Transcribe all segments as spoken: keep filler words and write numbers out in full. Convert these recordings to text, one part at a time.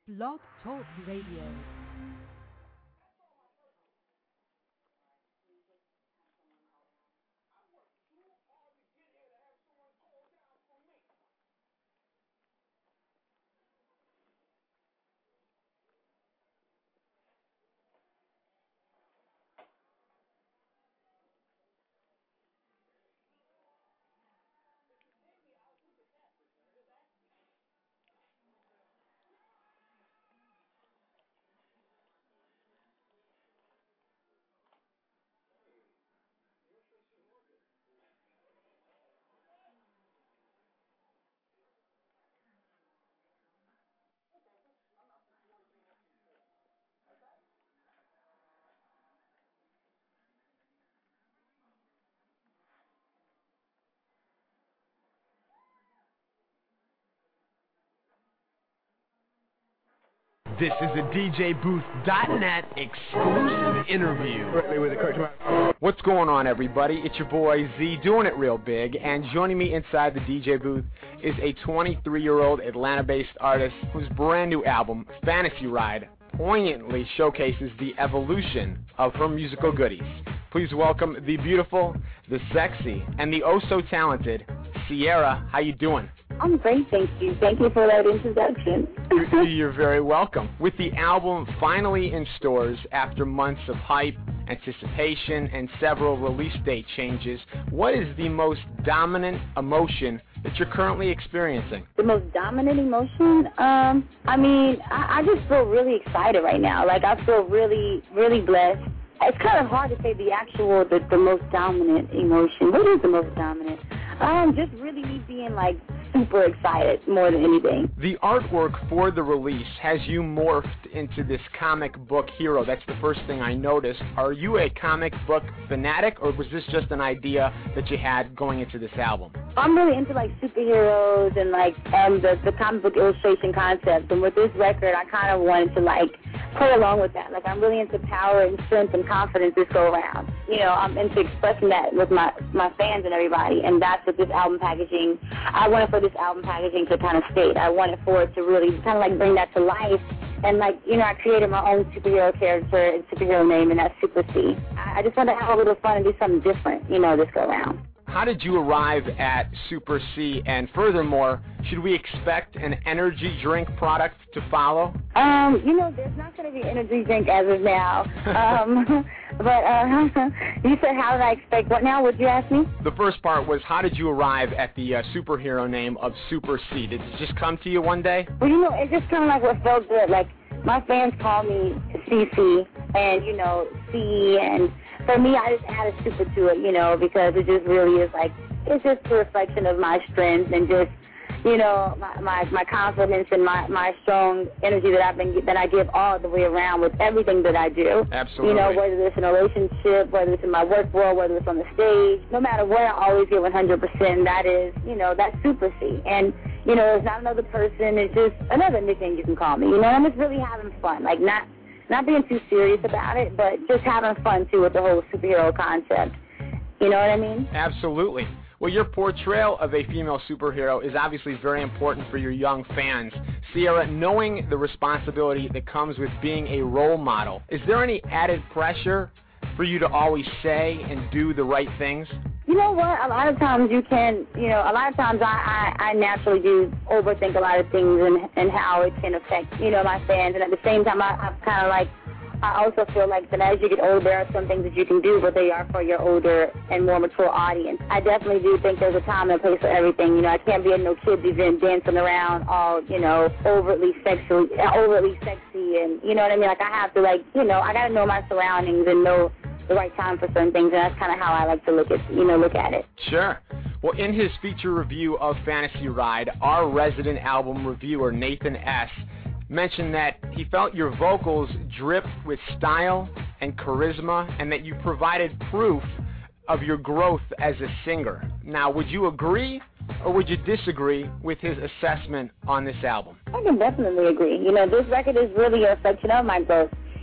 Blog Talk Radio. This is a D J Booth dot net exclusive interview. What's going on, everybody? It's your boy Z, doing it real big, and joining me inside the D J booth is a twenty-three-year-old Atlanta-based artist whose brand new album, Fantasy Ride, poignantly showcases the evolution of her musical goodies. Please welcome the beautiful, the sexy, and the oh-so-talented Ciara. How you doing? I'm great, thank you. Thank you for that introduction. you're, you're very welcome. With the album finally in stores after months of hype, anticipation, and several release date changes, what is the most dominant emotion that you're currently experiencing? The most dominant emotion? Um, I mean, I, I just feel really excited right now. Like, I feel really, really blessed. It's kind of hard to say the actual, the, the most dominant emotion. What is the most dominant? Um, just really me being, like, super excited more than anything. The artwork for the release has you morphed into this comic book hero. That's the first thing I noticed. Are you a comic book fanatic, or was this just an idea that you had going into this album? I'm really into, like, superheroes and, like, um, the, the comic book illustration concepts. And with this record, I kind of wanted to, like, play along with that. Like, I'm really into power and strength and confidence this go around. You know, I'm into expressing that with my, my fans and everybody, and that's what this album packaging, I wanted for this album packaging to kind of state. I wanted for it to really kind of, like, bring that to life. And, like, you know, I created my own superhero character and superhero name, and that's Super C. I, I just wanted to have a little fun and do something different, you know, this go around. How did you arrive at Super C? And furthermore, should we expect an energy drink product to follow? Um, you know, there's not going to be an energy drink as of now. um, but uh, you said, how did I expect what now? Would you ask me? The first part was, how did you arrive at the uh, superhero name of Super C? Did it just come to you one day? Well, you know, it just kind of like what felt good. Like, my fans call me C C, and, you know, C, and for me, I just added super to it, you know, because it just really is like, it's just a reflection of my strength and just, you know, my my, my confidence and my, my strong energy that I've been that I give all the way around with everything that I do. Absolutely. You know, whether it's in a relationship, whether it's in my work world, whether it's on the stage, no matter what, I always give one hundred percent. That is, you know, that's Super C. And, you know, it's not another person. It's just another nickname you can call me. You know, I'm just really having fun. Like, not not being too serious about it, but just having fun, too, with the whole superhero concept. You know what I mean? Absolutely. Well, your portrayal of a female superhero is obviously very important for your young fans. Ciara, knowing the responsibility that comes with being a role model, is there any added pressure for you to always say and do the right things? You know what? A lot of times you can, you know, a lot of times I, I, I naturally do overthink a lot of things and, and how it can affect, you know, my fans. And at the same time, I, I'm kind of like, I also feel like that as you get older, there are some things that you can do, but they are for your older and more mature audience. I definitely do think there's a time and a place for everything. You know, I can't be at no kids event dancing around all, you know, overtly sexual, overtly sexy, and you know what I mean? Like, I have to, like, you know, I got to know my surroundings and know the right time for certain things, and that's kind of how I like to look at, you know, look at it. Sure. Well, in his feature review of Fantasy Ride, our resident album reviewer, Nathan S., mentioned that he felt your vocals dripped with style and charisma, and that you provided proof of your growth as a singer. Now, would you agree or would you disagree with his assessment on this album? I can definitely agree. You know, this record is really a reflection of my growth.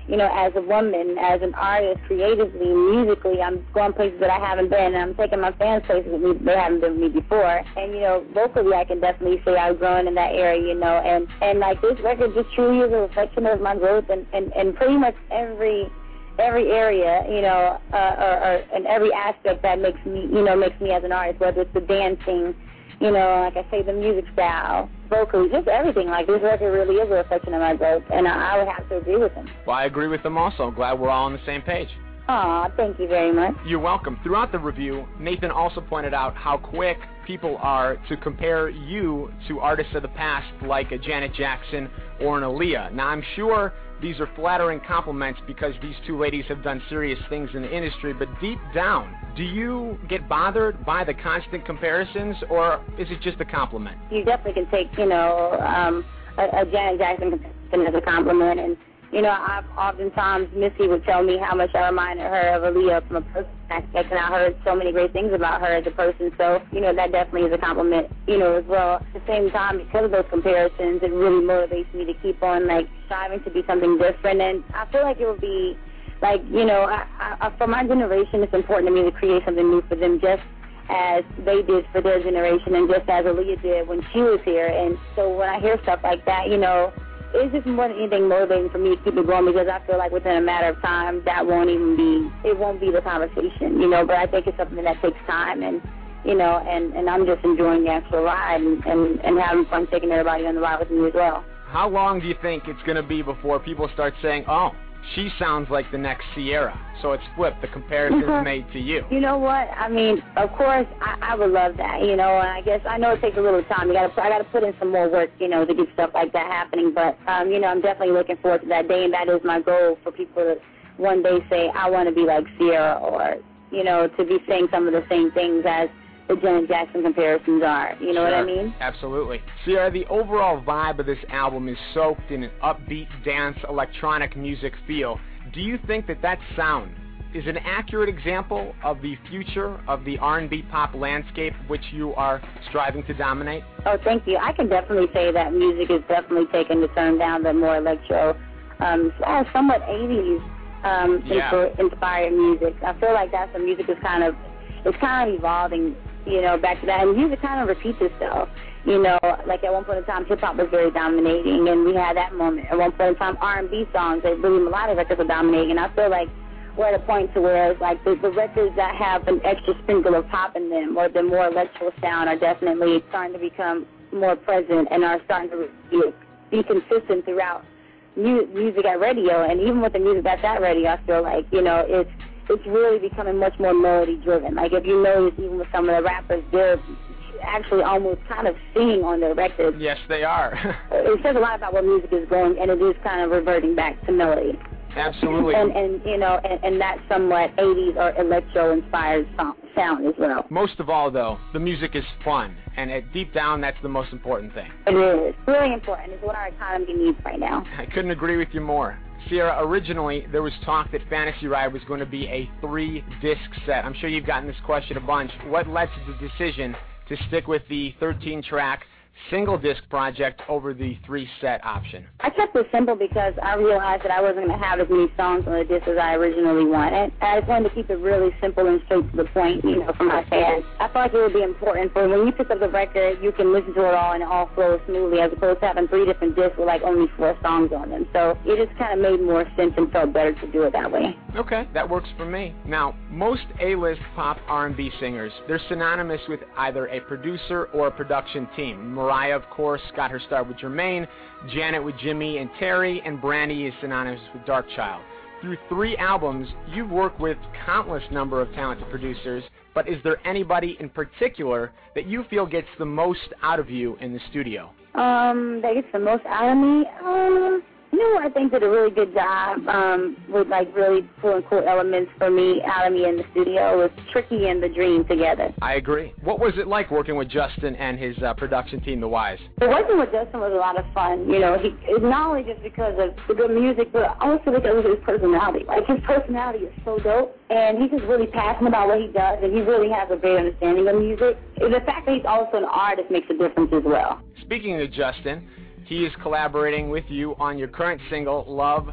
you know, as a woman, as an artist, creatively, musically, I'm going places that I haven't been, and I'm taking my fans places that we, they haven't been with me before. And, you know, vocally, I can definitely say I've grown in that area, you know, and, and like, this record just truly is a reflection of my growth in, in, in pretty much every every area, you know, uh, or, or in every aspect that makes me, you know, makes me as an artist, whether it's the dancing, you know, like I say, the music style, vocally, just everything. Like, this record really is a reflection of my growth, and I, I would have to agree with him. Well, I agree with them also. Glad we're all on the same page. Aw, thank you very much. You're welcome. Throughout the review, Nathan also pointed out how quick people are to compare you to artists of the past like a Janet Jackson or an Aaliyah. Now, I'm sure these are flattering compliments because these two ladies have done serious things in the industry, but deep down, do you get bothered by the constant comparisons, or is it just a compliment? You definitely can take, you know, um, a, a Janet Jackson comparison as a compliment, and you know, I've oftentimes, Missy would tell me how much I reminded her of Aaliyah from a personal aspect, and I heard so many great things about her as a person, so, you know, that definitely is a compliment, you know, as well. At the same time, because of those comparisons, it really motivates me to keep on, like, striving to be something different, and I feel like it would be, like, you know, I, I, for my generation, it's important to me to create something new for them, just as they did for their generation, and just as Aaliyah did when she was here, and so when I hear stuff like that, you know, it's just more than anything motivating for me to keep it going, because I feel like within a matter of time that won't even be, it won't be the conversation, you know, but I think it's something that takes time, and, you know, and, and I'm just enjoying the actual ride and, and, and having fun taking everybody on the ride with me as well. How long do you think it's going to be before people start saying, oh, she sounds like the next Sierra? So it's flipped. The comparison's made to you. You know what? I mean, of course, I, I would love that, you know, and I guess I know it takes a little time. You gotta, I got to put in some more work, you know, to get stuff like that happening. But, um, you know, I'm definitely looking forward to that day, and that is my goal, for people to one day say, I want to be like Sierra, or, you know, to be saying some of the same things as the Janet Jackson comparisons are. You know sure. what I mean? Absolutely. Sierra, the overall vibe of this album is soaked in an upbeat dance, electronic music feel. Do you think that that sound is an accurate example of the future of the R and B pop landscape which you are striving to dominate? Oh, thank you. I can definitely say that music is definitely taking the turn down the more electro, um, somewhat eighties um, yeah. inspired music. I feel like that's the music is kind of, it's kind of evolving, you know, back to that. And music kind of repeats itself. You know, like at one point in time, hip-hop was very dominating, and we had that moment. At one point in time, R and B songs, they really, a lot of records were dominating, and I feel like we're at a point to where it's like the, the records that have an extra sprinkle of pop in them, or the more electro sound, are definitely starting to become more present and are starting to be, be consistent throughout mu- music at radio. And even with the music that's at radio, I feel like, you know, it's it's really becoming much more melody-driven. Like, if you notice, even with some of the rappers, they're actually almost kind of singing on their records. Yes, they are. It says a lot about where music is going, and it is kind of reverting back to melody. Absolutely. And, and you know, and, and that somewhat eighties or electro-inspired sound, sound as well. Most of all, though, the music is fun, and at deep down, that's the most important thing. It is. Really important. It's what our economy needs right now. I couldn't agree with you more. Sierra, originally, there was talk that Fantasy Ride was going to be a three-disc set. I'm sure you've gotten this question a bunch. What led to the decision to stick with the thirteen-track single-disc project over the three-set option? I kept it simple because I realized that I wasn't going to have as many songs on the disc as I originally wanted. I just wanted to keep it really simple and straight to the point, you know, for my fans. I felt like it would be important for when you pick up the record, you can listen to it all and it all flows smoothly, as opposed to having three different discs with like only four songs on them. So it just kind of made more sense and felt better to do it that way. Okay, that works for me. Now, most A-list pop R and B singers, they're synonymous with either a producer or a production team. Mariah, of course, got her start with Jermaine, Janet with Jimmy and Terry, and Brandy is synonymous with Darkchild. Through three albums, you've worked with countless number of talented producers, but is there anybody in particular that you feel gets the most out of you in the studio? Um, that gets the most out of me? Um... You know, I think did a really good job um, with, like, really cool and cool elements for me, out of me in the studio. It was Tricky and The Dream together. I agree. What was it like working with Justin and his uh, production team, The Wise? So working with Justin was a lot of fun. You know, he not only just because of the good music, but also because of his personality. Like, his personality is so dope, and he's just really passionate about what he does, and he really has a great understanding of music. And the fact that he's also an artist makes a difference as well. Speaking of Justin, he is collaborating with you on your current single, Love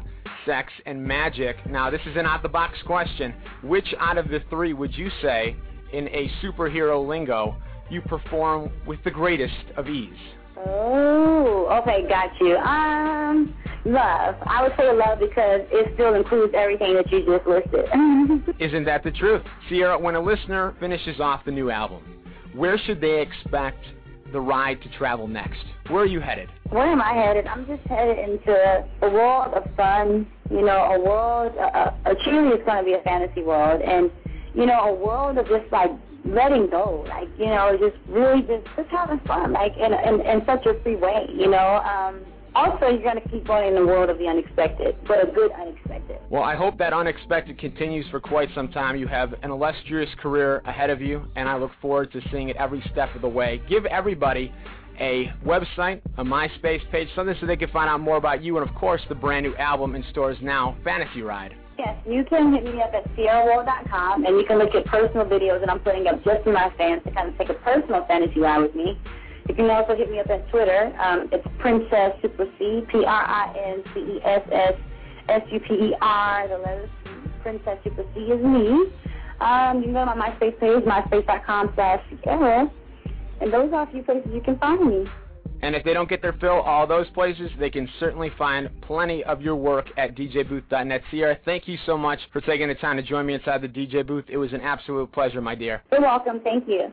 sex, and magic. Now, this is an out-the-box question. Which out of the three would you say, in a superhero lingo, you perform with the greatest of ease? Oh, okay, got you. Um, love. I would say love because it still includes everything that you just listed. Isn't that the truth? Sierra, when a listener finishes off the new album, where should they expect the ride to travel next? Where are you headed? Where am I headed? I'm just headed into a world of fun, you know, a world, a, a truly it's going to be a fantasy world, and, you know, a world of just, like, letting go, like, you know, just really just, just having fun, like, in, in, in such a free way, you know. Um, also, you're going to keep going in the world of the unexpected, but a good unexpected. Well, I hope that unexpected continues for quite some time. You have an illustrious career ahead of you, and I look forward to seeing it every step of the way. Give everybody a website, a MySpace page, something so they can find out more about you, and, of course, the brand new album in stores now, Fantasy Ride. Yes, you can hit me up at sierra world dot com, and you can look at personal videos that I'm putting up just for my fans to kind of take a personal fantasy ride with me. You can also hit me up at Twitter. Um, it's Princess Super C, P R I N C E S S S U P E R, the letters C. Princess Super C is me. Um, you can go to my MySpace page, myspace dot com slash Sierra, and those are a few places you can find me. And if they don't get their fill, all those places, they can certainly find plenty of your work at D J booth dot net. Sierra, thank you so much for taking the time to join me inside the D J booth. It was an absolute pleasure, my dear. You're welcome. Thank you.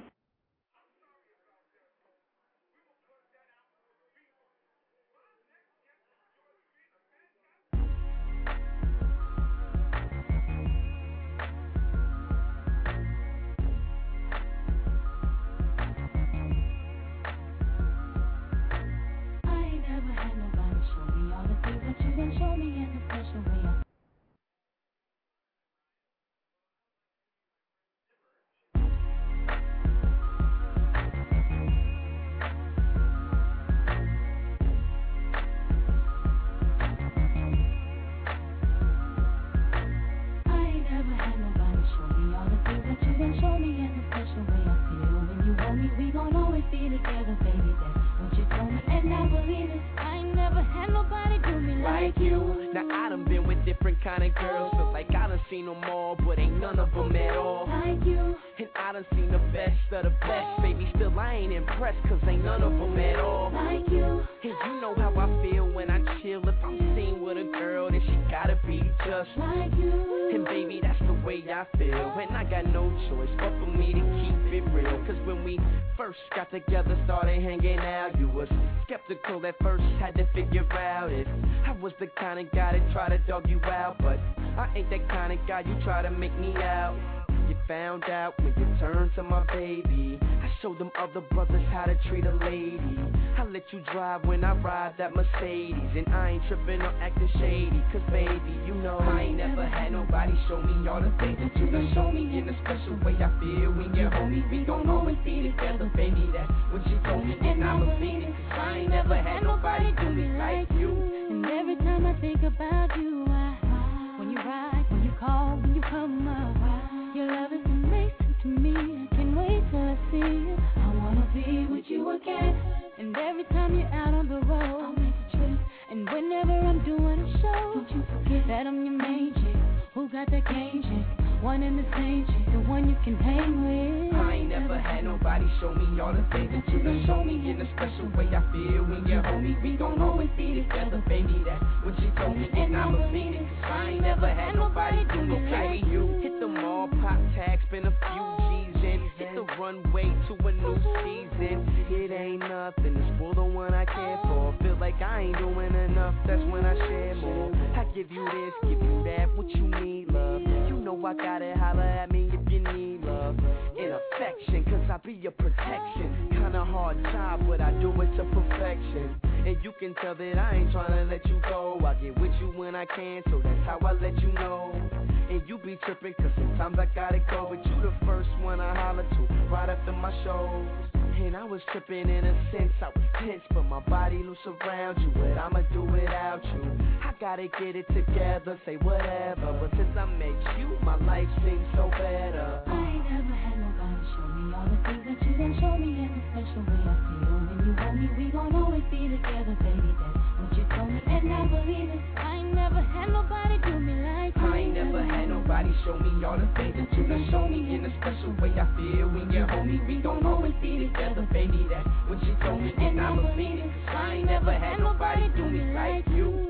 I ain't never had nobody me, show me all the things that you done show me. In a special way I feel when you hold me. We don't always be together, baby, that's what you told me. And I believe it, cause I ain't never had nobody do me like you.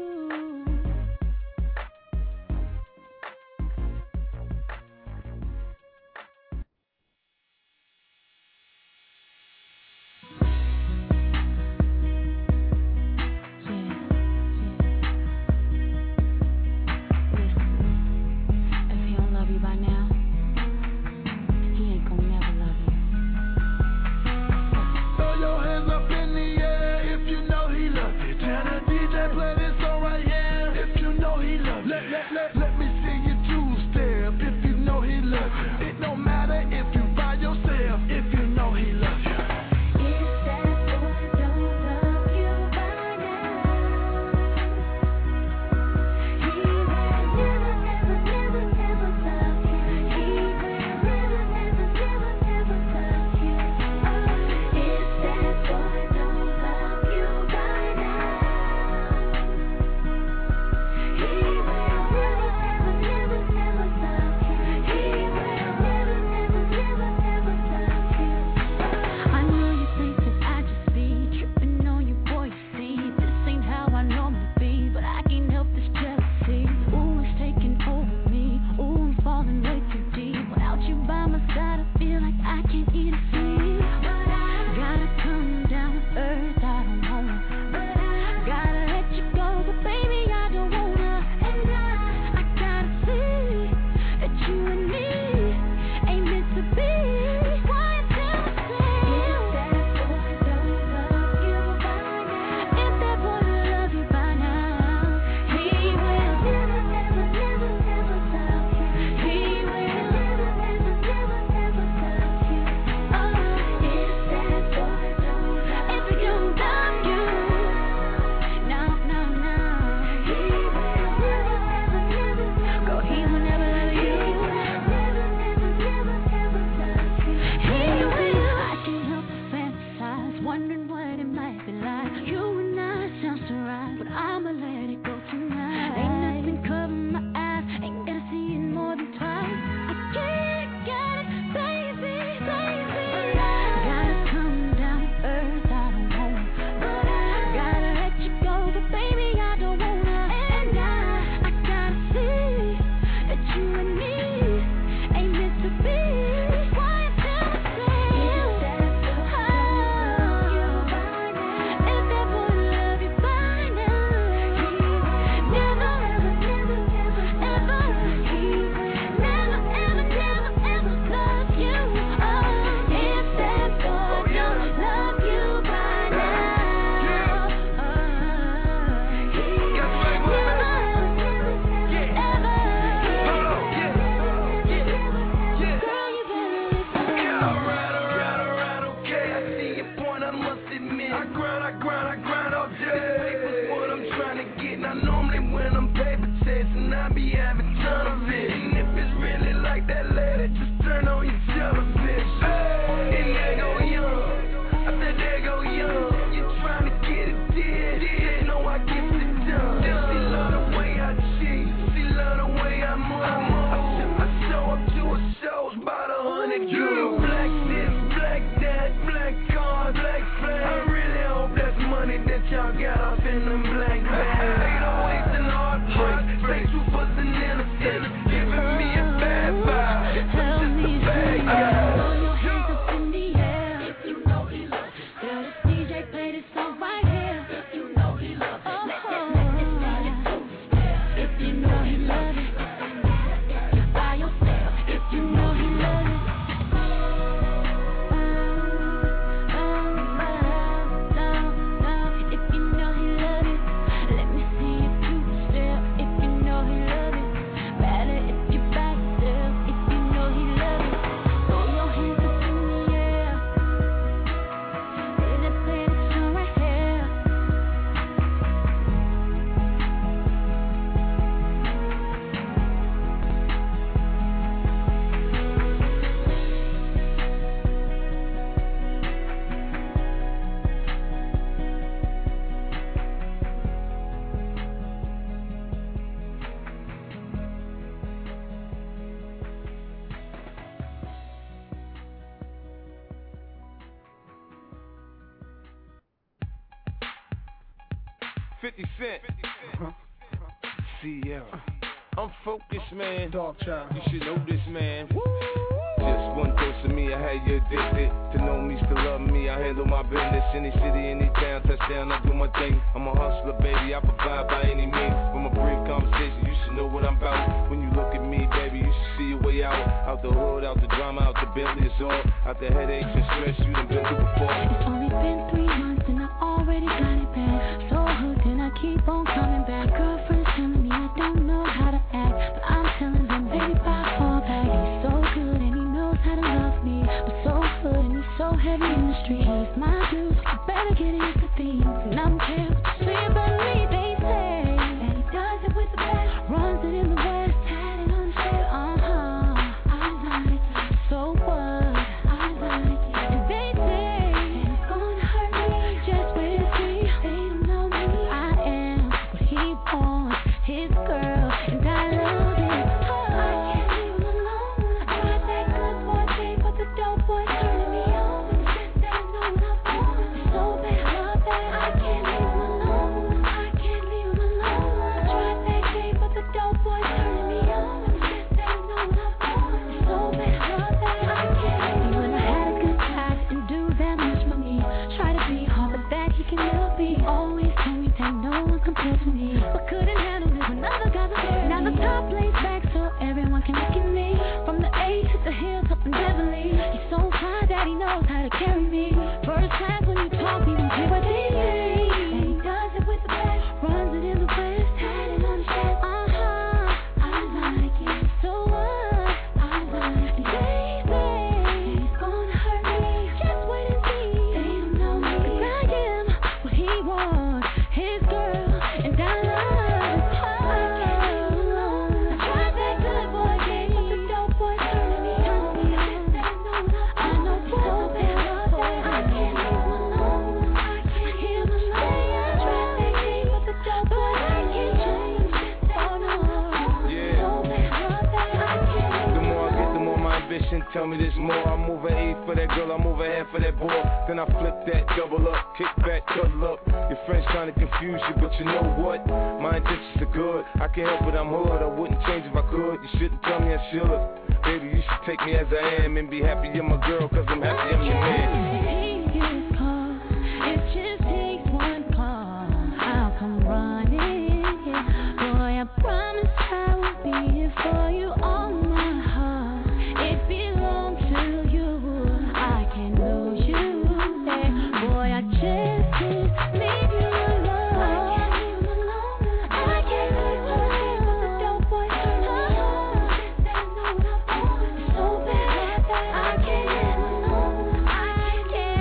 If that boy love you by now, fifty Cent. Sierra. I'm focused, man. Dog child. You should know this, man. Woo! Just one dose of me, I had you addicted. To know me, still love me, I handle my business. Any city, any town, touchdown, I do my thing. I'm a hustler, baby, I provide by any means. From a brief conversation, you should know what I'm about. When you look at me, baby, you should see your way out. Out the hood, out the drama, out the Bentley, it's all. Out the headaches and stress you done been through before. It's only been three months and I already got it back. So hooked and I keep on coming back. Girlfriend's telling me I don't know how to act, but I'm telling them, baby, I fall back. He's so good and he knows how to love me, but so good and he's so heavy in the street. He's my dude, so you better get into things. And I don't care what you say about me, they say that he does it with the best. Runs it in the west, tatted on his chest. Uh-huh, I like it. So what? I like it. And they say that it's gonna hurt me. Just wait and see. They don't know me. I am what he wants, his girl, and I love it. Oh, I can't leave him alone. I tried that good boy thing, but the dope boy turning me on. When he says that I know what I want. So bad, love that. I can't leave him alone. I can't leave him alone. I tried that game, but the dope boy turning me on. When he says that I know what I want. So bad, love that. I can't leave him alone. When I had a good time and do that much for me. Try to be hard, but that he can never be. Always told me that no one compared to me, but couldn't handle it when other guys were there. Now the top lays back so everyone can look at me. From the A to the hills up in Beverly. He's so high that he knows how to carry me. First class when you talk, he don't care what they say. And he does it with the best. Runs it in the west, tatted on his chest. Uh-huh, I like it. So what? I like it. They say he's gonna hurt me. Just wait and see. They don't know me. 'Cause I am what he wants, his girl, and I love it. Oh, I can't leave him alone. I tried that good boy game, but the dope boy turning me on. He says that I know what I know so bad, love that. I can't leave him alone. I can't hear him say I tried that game, but the dope boy turning me on. He says that I know Yeah. so bad, love that. I can't. The more I get, the more my ambition tell me there's more. I move an eight for that girl, I move a half for that boy. Then I flip that double up, kick back, cuddle up. Your friends trying to confuse you, but you know what? My intentions are good. I can't help it, I'm hood. I wouldn't change if I could. You shouldn't tell me I should. Baby, you should take me as I am and be happy you're my girl, cause I'm happy I'm your man. Take his call. It just takes one call. I'll come running. Boy, I promise I will be here for you. All my heart, it belongs to you. I can't lose you. Hey, boy, I just can't leave you alone. I can't leave him alone. I can't leave him alone. But the dope boy turns me on. Says that I know what I want. So bad that I can't leave him alone. I can't.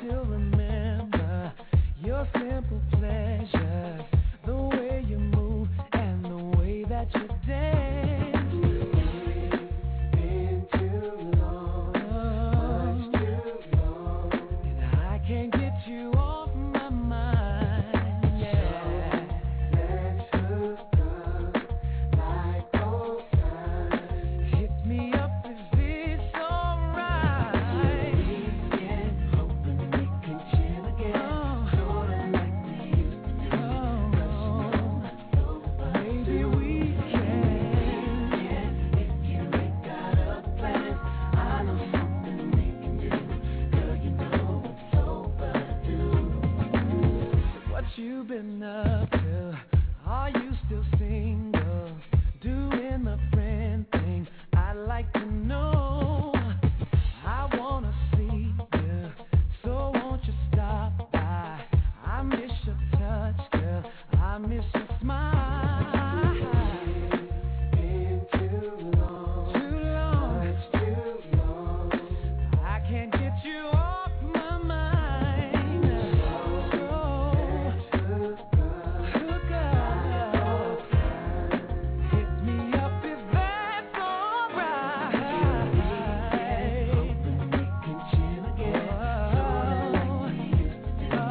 still remember your simple pleasures, the way you move and the way that you dance. It's been too long, much too long, and I can't get you off my mind. Yeah, let's hook up like old times. Hit me up if it's alright. We can hoping we can chill again, sorta like we used to do. Oh, maybe we can. If you ain't got a plan, I know something we can do. Girl, you know it's over do. What you been up to? Are you still single? Doing the friend thing? I'd like to know. I wanna see you, so won't you stop by? I miss your touch, girl. I miss your smile. Been too long, too long, much too long. I can't get you off my mind. So hook up, hit me up if that's alright. Hoping we can chill again, sorta like we used to do.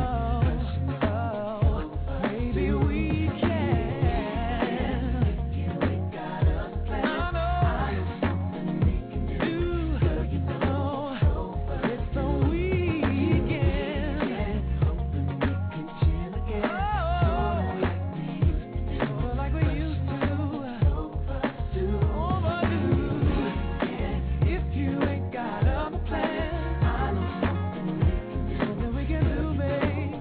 Oh, maybe we can. If you ain't got a plan, I know something we can do. Girl, you know it's the weekend. Hoping we can chill again, sorta like we used to do. Overdue. If you ain't got a plan, I know something we can do. Something we can do, babe.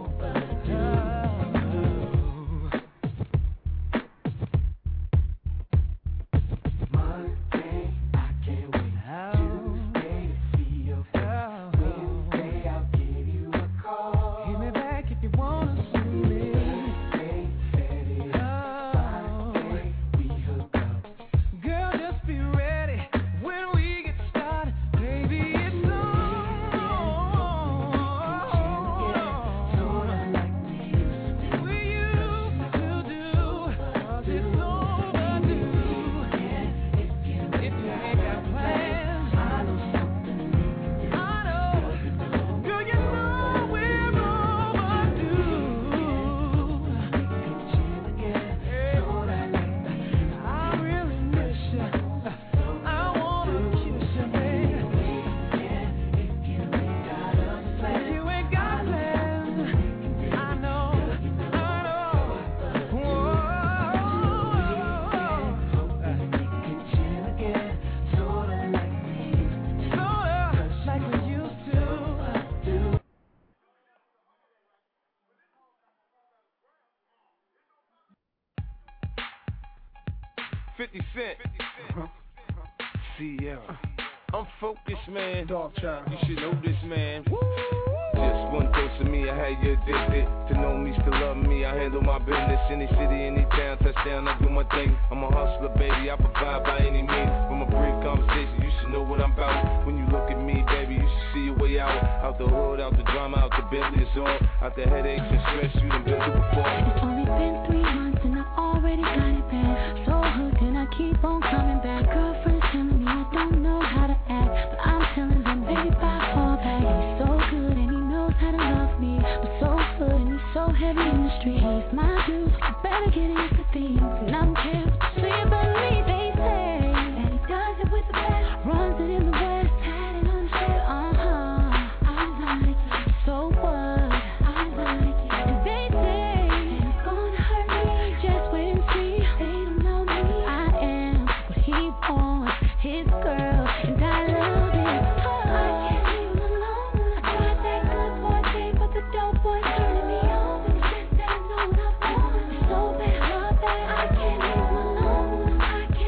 Monday, I can't wait. Tuesday, to see your face. Wednesday, I'll give you a call. Hit me back if you wanna see me. Thursday, Saturday, Friday, we hook up. Girl, just be ready when we get started. Baby, it's on. Sorta like we used to do. We used to do. 'Cause it's overdue. If you ain't got plans, I know something we can do. I know. Girl, you know we're overdue. We can chill again, sorta like that. I really miss you. I wanna kiss you, baby. If you ain't got a plan, if you ain't got plans, I know, I know. We can chill again, sorta like we used to do. Sorta like we used to do. fifty Cent. Sierra. I'm focused, man. Dog child. You should know this, man. Just one dose of me, I had you addicted. To know me, still love me, I handle my business. Any city, any town, touchdown, I do my thing. I'm a hustler, baby, I provide by any means. From a brief conversation, you should know what I'm about. When you look at me, baby, you should see your way out. Out the hood, out the drama, out the Bentley, it's all. Out the headaches and stress you done been through before. It's only been three months and I already got it bad. So hooked and I keep on coming back. Girlfriend's telling me I don't know how to act, but I'm telling them, baby, I fall back. He's so good and he knows how to love me. I'm so good and he's so heavy in the street. He's my dude, you better get into things. And I don't care what you say about me, they say that he does it with the best. Runs it in the west, had it on the strip. Uh-huh, I like it. So what? I like it. And they say that it's gonna hurt me. Just wait and see. They don't know me. I am what he wants, his girl, and I love it. Oh, I can't leave him alone. I tried that good boy thing, but the dope boy's turning me on. When he says that I know what I want. It's so bad, love that. I can't leave him alone. I can't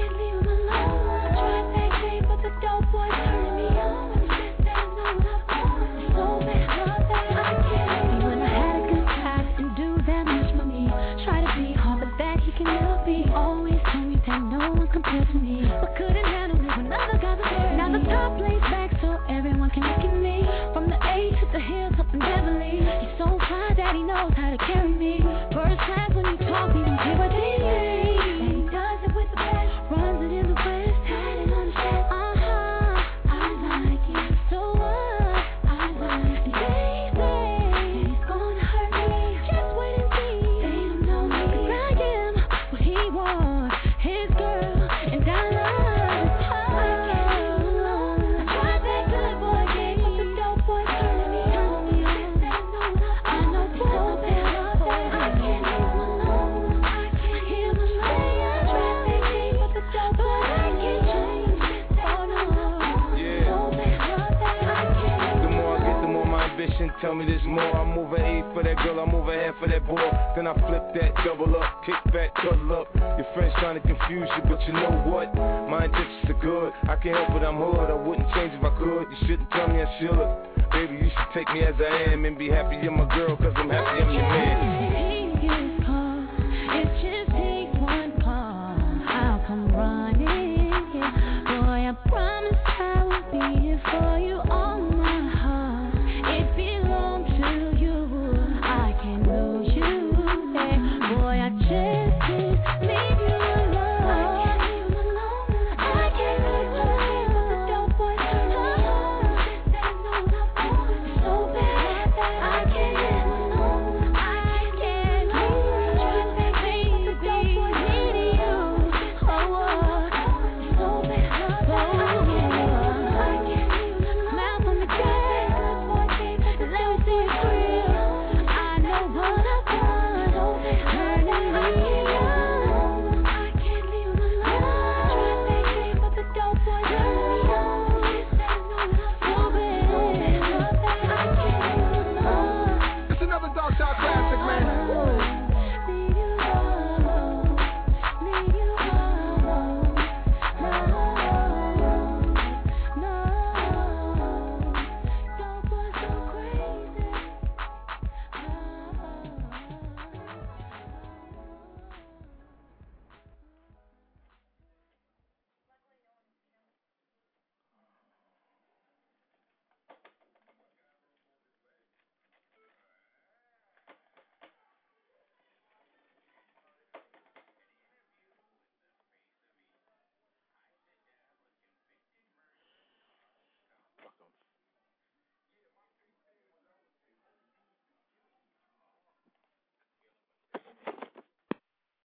knows how to carry me. First class when you talk, even give a D. And he does it with the best. Runs it in the west, tatted on the chest. Uh-huh, I like it. So what? I like it. They say he's gonna hurt me. Just wait and see. They don't know me. 'Cause I am what he wants. His girl, and I love his heart. I can't leave him alone. I tried that good boy game, but the dope boy turning me on. I know so bad, I can't leave him alone. I can't hear him say I tried that game, but the dope boy I can't change. Oh no, Yeah. so bad, I can't. The more I get, the more my ambition tell me there's more. I move an eight for that girl, I move a half for that boy. Then I flip that, double up, kick back, cuddle up. Your friends trying to confuse you, but you know what? My intentions are good. I can't help it, I'm hood. I wouldn't change if I could. You shouldn't tell me I should. Baby, you should take me as I am and be happy you're my girl, cause I'm happy I'm your man.